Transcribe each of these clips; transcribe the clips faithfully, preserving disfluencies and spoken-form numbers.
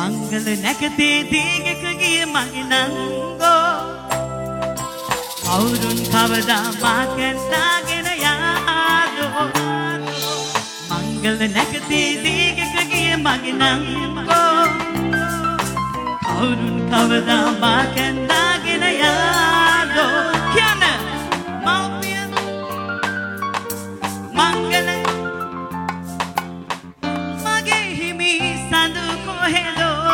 මංගල නැකතේ දීගක ගිය මගේ නංගෝ කවුරුන් කවදා මා කැන්දාගෙන යාදෝ මංගල නැකතේ දීගක ගිය මගේ නංගෝ කවුරුන් කවදා මා කැන්දාගෙන යාදෝ කියන මෞපිය මංගල මගේ හිමි සඳු කොහෙදෝ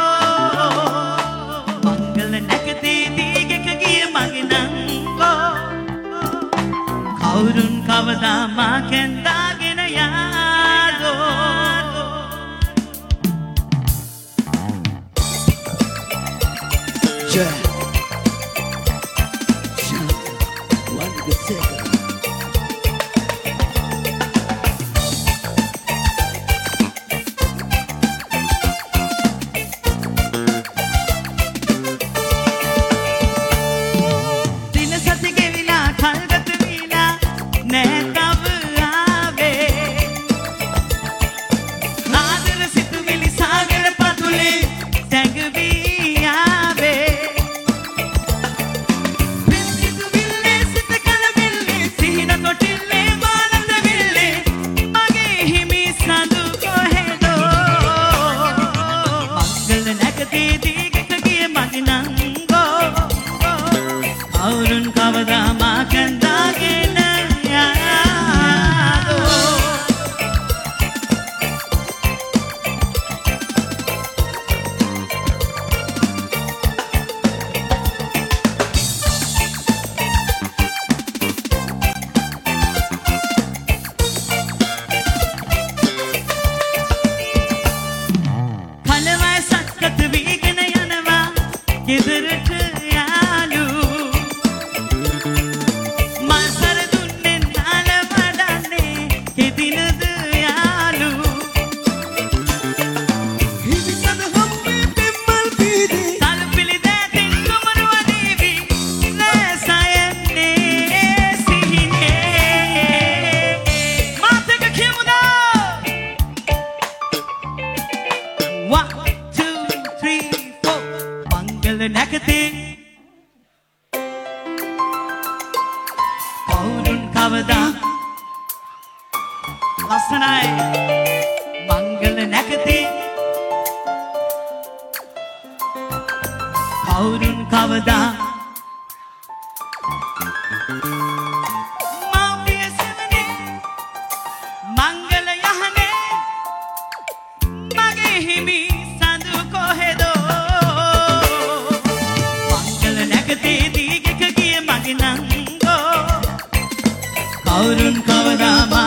මංගල නැකතේ දීගක ගිය මගේ නංගෝ කවුරුන් කවදා මා කැන්දාගෙන යාදෝ Yeah. Yeah. One good second. දින සති ගෙවිලා කල්ගත වීලා නෑ තව ආවේ ආදර සිතුවිලි සාගර පතුලේ සැඟවී ආවේ පින් සිතුවිල්ලේ සිත කලබිල්ලේ සිහින කොටිල්ලේ බාලඳ විල්ලේ මගේ හිමි සඳු කොහෙදෝ මංගල නැකතේ දීගක ගිය මගේ නංගෝ කවුරුන් කවදා මා කැන්දාගෙන යාදෝ කලවයසක්කත වීගෙන යනවා ගෙදරට යාලු මල්සර දුන්නේ නාල වඩන්නේ කෙදිනද යාලු හිමිසඳ හම්බේ පෙම්මල් පීදී සල්පිලි දෑතින් කුමරු වදීවි නැසයන්නේ සිහිනේ මාතක කියමුදා one two three four මංගල නැකතේ කවුරුන් කවදා ලස්සනයි මංගල නැකතේ කවුරුන් කවදා මෞපිය සෙවනේ මංගල යහනේ මගේ හිමි සඳු කොහෙදෝ මංගල නැකතේ දීගක ගිය මගේ නංගෝ කවුරුන් කවදා